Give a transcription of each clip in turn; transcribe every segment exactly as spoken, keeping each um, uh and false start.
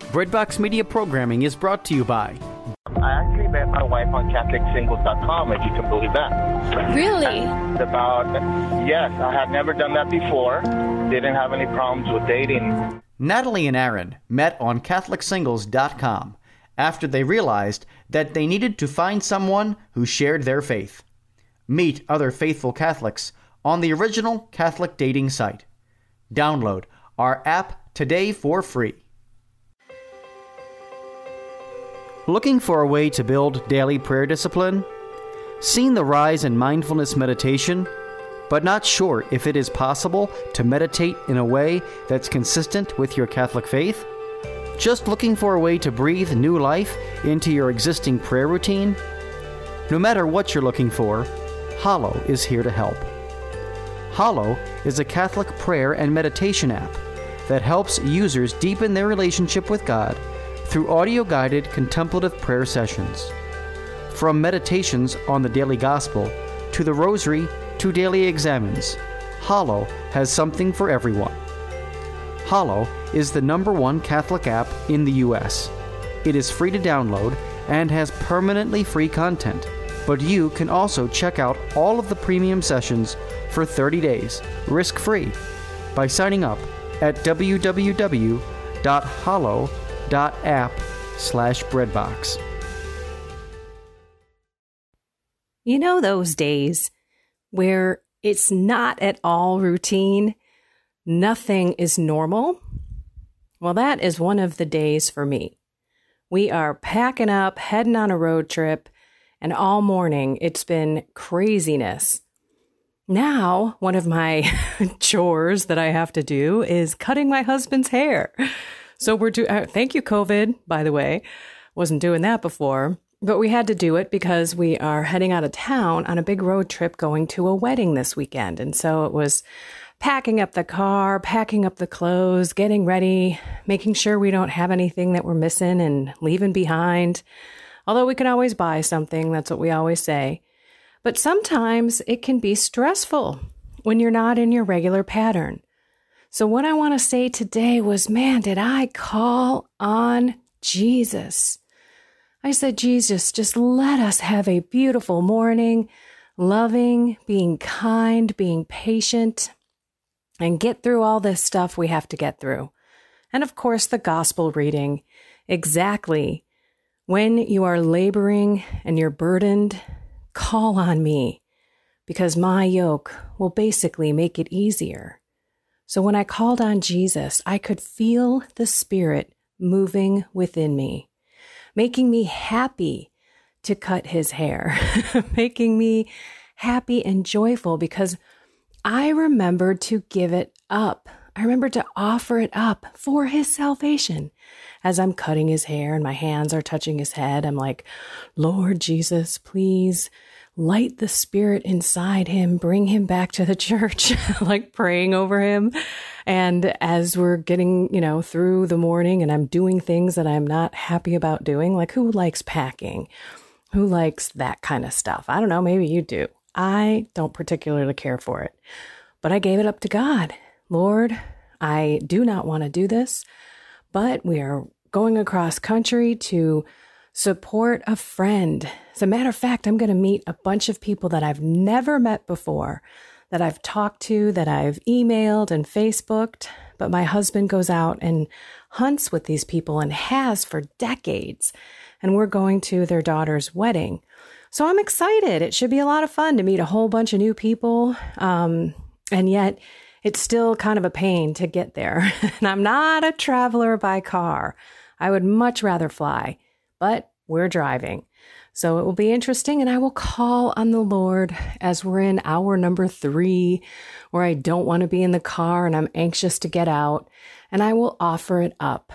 Breadbox Media Programming is brought to you by... I actually met my wife on Catholic Singles dot com, if you can believe that. Really? And about, yes, I had never done that before. Didn't have any problems with dating. Natalie and Aaron met on Catholic Singles dot com after they realized that they needed to find someone who shared their faith. Meet other faithful Catholics on the original Catholic dating site. Download our app today for free. Looking for a way to build daily prayer discipline? Seen the rise in mindfulness meditation, but not sure if it is possible to meditate in a way that's consistent with your Catholic faith? Just looking for a way to breathe new life into your existing prayer routine? No matter what you're looking for, Hallow is here to help. Hallow is a Catholic prayer and meditation app that helps users deepen their relationship with God through audio-guided contemplative prayer sessions. From meditations on the daily gospel to the rosary to daily examines, Hallow has something for everyone. Hallow is the number one Catholic app in the U S. It is free to download and has permanently free content, but you can also check out all of the premium sessions for thirty days, risk-free, by signing up at w w w dot hallow dot app slash breadbox. You know those days where it's not at all routine, nothing is normal? Well, that is one of the days for me. We are packing up, heading on a road trip, and all morning it's been craziness. Now, one of my chores that I have to do is cutting my husband's hair. So we're doing, uh, thank you, COVID, by the way. Wasn't doing that before, but we had to do it because we are heading out of town on a big road trip going to a wedding this weekend. And so it was packing up the car, packing up the clothes, getting ready, making sure we don't have anything that we're missing and leaving behind. Although we can always buy something, that's what we always say. But sometimes it can be stressful when you're not in your regular pattern. So what I want to say today was, man, did I call on Jesus? I said, Jesus, just let us have a beautiful morning, loving, being kind, being patient, and get through all this stuff we have to get through. And of course, the gospel reading. Exactly. When you are laboring and you're burdened, call on me, because my yoke will basically make it easier. So when I called on Jesus, I could feel the Spirit moving within me, making me happy to cut his hair, making me happy and joyful because I remembered to give it up. I remembered to offer it up for his salvation. As I'm cutting his hair and my hands are touching his head, I'm like, Lord Jesus, please light the Spirit inside him, bring him back to the church, like praying over him. And as we're getting, you know, through the morning and I'm doing things that I'm not happy about doing, like who likes packing? Who likes that kind of stuff? I don't know, maybe you do. I don't particularly care for it, but I gave it up to God. Lord, I do not want to do this, but we are going across country to support a friend. As a matter of fact, I'm going to meet a bunch of people that I've never met before, that I've talked to, that I've emailed and Facebooked, but my husband goes out and hunts with these people and has for decades. And we're going to their daughter's wedding. So I'm excited. It should be a lot of fun to meet a whole bunch of new people. Um, and yet it's still kind of a pain to get there. And I'm not a traveler by car. I would much rather fly, but we're driving. So it will be interesting, and I will call on the Lord as we're in hour number three, where I don't want to be in the car and I'm anxious to get out, and I will offer it up.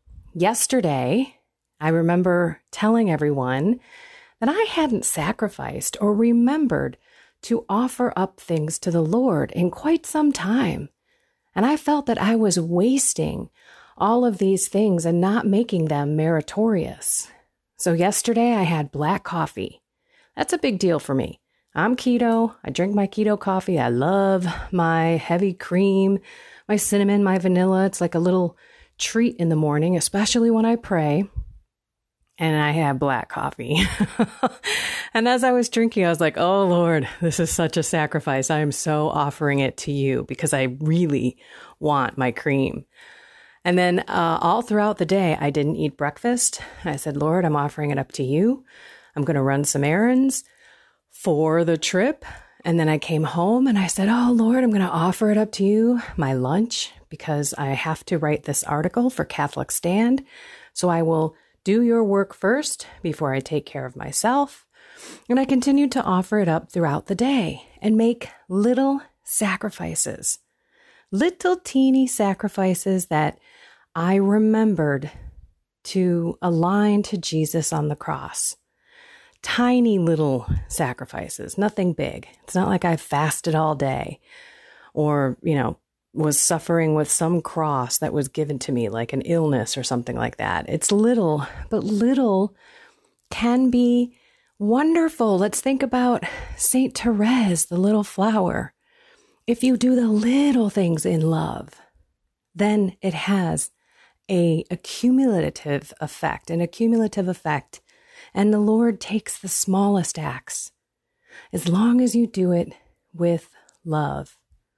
Yesterday, I remember telling everyone that I hadn't sacrificed or remembered to offer up things to the Lord in quite some time. And I felt that I was wasting all of these things and not making them meritorious. So yesterday I had black coffee. That's a big deal for me. I'm keto. I drink my keto coffee. I love my heavy cream, my cinnamon, my vanilla. It's like a little treat in the morning, especially when I pray. And I have black coffee. And as I was drinking, I was like, oh, Lord, this is such a sacrifice. I am so offering it to you because I really want my cream. And then uh, all throughout the day, I didn't eat breakfast. I said, Lord, I'm offering it up to you. I'm going to run some errands for the trip. And then I came home and I said, oh, Lord, I'm going to offer it up to you, my lunch, because I have to write this article for Catholic Stand. So I will do your work first before I take care of myself. And I continued to offer it up throughout the day and make little sacrifices, little teeny sacrifices that I remembered to align to Jesus on the cross. Tiny little sacrifices, nothing big. It's not like I fasted all day or, you know, was suffering with some cross that was given to me, like an illness or something like that. It's little, but little can be wonderful. Let's think about Saint Therese, the little flower. If you do the little things in love, then it has a accumulative effect, an accumulative effect. And the Lord takes the smallest acts as long as you do it with love.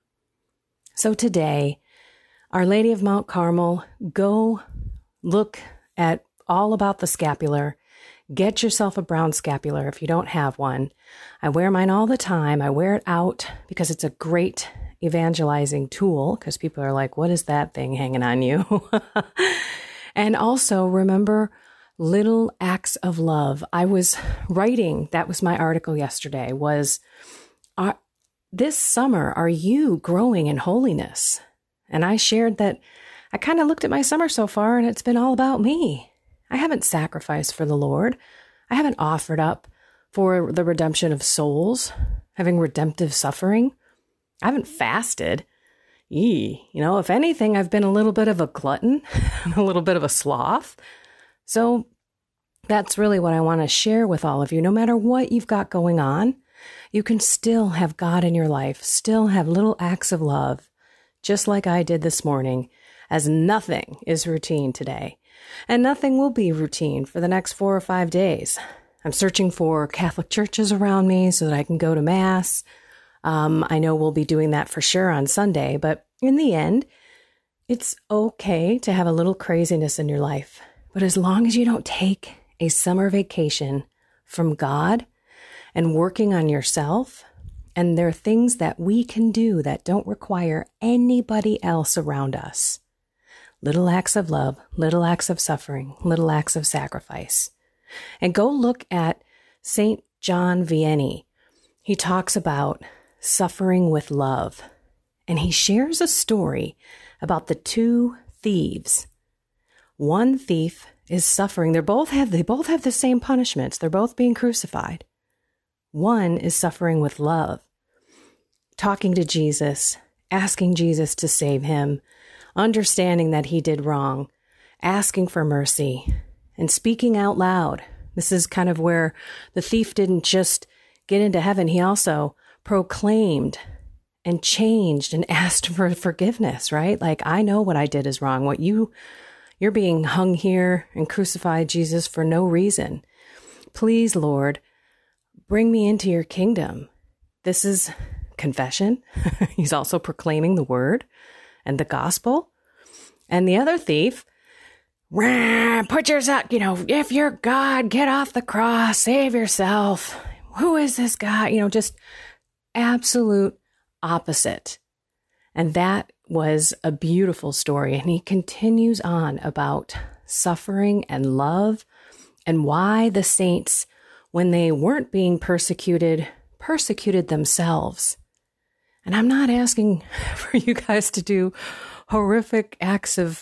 So today, Our Lady of Mount Carmel, go look at all about the scapular. Get yourself a brown scapular if you don't have one. I wear mine all the time. I wear it out because it's a great evangelizing tool because people are like, what is that thing hanging on you? And also remember little acts of love. I was writing, that was my article yesterday, was are, this summer, are you growing in holiness? And I shared that I kind of looked at my summer so far and it's been all about me. I haven't sacrificed for the Lord. I haven't offered up for the redemption of souls, having redemptive suffering. I haven't fasted. Yee. You know, if anything, I've been a little bit of a glutton, a little bit of a sloth. So that's really what I want to share with all of you. No matter what you've got going on, you can still have God in your life, still have little acts of love, just like I did this morning, as nothing is routine today. And nothing will be routine for the next four or five days. I'm searching for Catholic churches around me so that I can go to Mass. Um, I know we'll be doing that for sure on Sunday, but in the end, it's okay to have a little craziness in your life. But as long as you don't take a summer vacation from God and working on yourself, and there are things that we can do that don't require anybody else around us. Little acts of love, little acts of suffering, little acts of sacrifice. And go look at Saint John Vianney. He talks about suffering with love. And he shares a story about the two thieves. One thief is suffering. They're both have, they both have the same punishments. They're both being crucified. One is suffering with love, talking to Jesus, asking Jesus to save him, understanding that he did wrong, asking for mercy, and speaking out loud. This is kind of where the thief didn't just get into heaven. He also proclaimed and changed and asked for forgiveness, right? Like, I know what I did is wrong. What you, you're being hung here and crucified, Jesus, for no reason. Please, Lord, bring me into your kingdom. This is confession. He's also proclaiming the word and the gospel. And the other thief, rah, put yourself, you know, if you're God, get off the cross, save yourself. Who is this guy? You know, just absolute opposite. And that was a beautiful story. And he continues on about suffering and love and why the saints, when they weren't being persecuted, persecuted themselves. And I'm not asking for you guys to do horrific acts of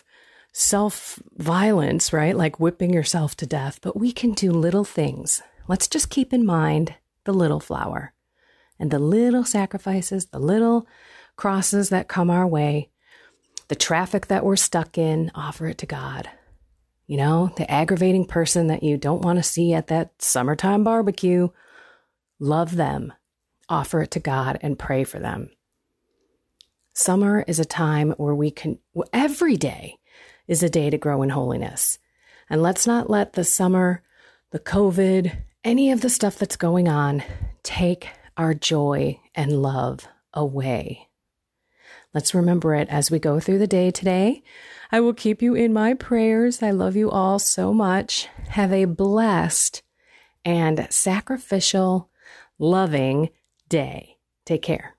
self-violence, right? Like whipping yourself to death, but we can do little things. Let's just keep in mind the little flower and the little sacrifices, the little crosses that come our way, the traffic that we're stuck in, offer it to God. You know, the aggravating person that you don't want to see at that summertime barbecue, love them, offer it to God, and pray for them. Summer is a time where we can, every day, is a day to grow in holiness. And let's not let the summer, the COVID, any of the stuff that's going on take our joy and love away. Let's remember it as we go through the day today. I will keep you in my prayers. I love you all so much. Have a blessed and sacrificial, loving day. Take care.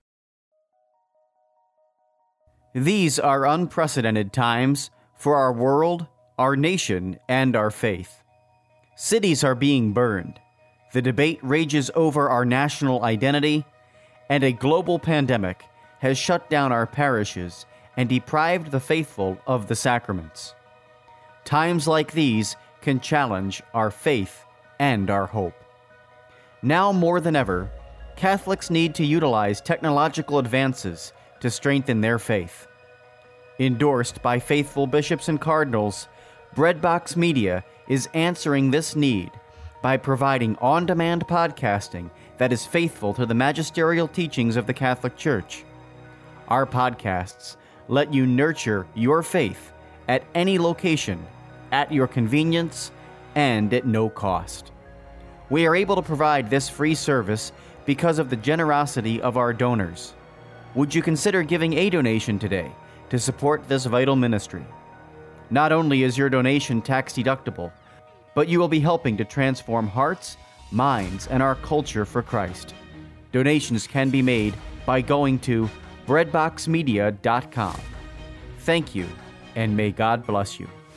These are unprecedented times for our world, our nation, and our faith. Cities are being burned. The debate rages over our national identity, and a global pandemic has shut down our parishes and deprived the faithful of the sacraments. Times like these can challenge our faith and our hope. Now more than ever, Catholics need to utilize technological advances to strengthen their faith. Endorsed by faithful bishops and cardinals, Breadbox Media is answering this need by providing on-demand podcasting that is faithful to the magisterial teachings of the Catholic Church. Our podcasts let you nurture your faith at any location, at your convenience, and at no cost. We are able to provide this free service because of the generosity of our donors. Would you consider giving a donation today to support this vital ministry? Not only is your donation tax-deductible, but you will be helping to transform hearts, minds, and our culture for Christ. Donations can be made by going to breadbox media dot com. Thank you, and may God bless you.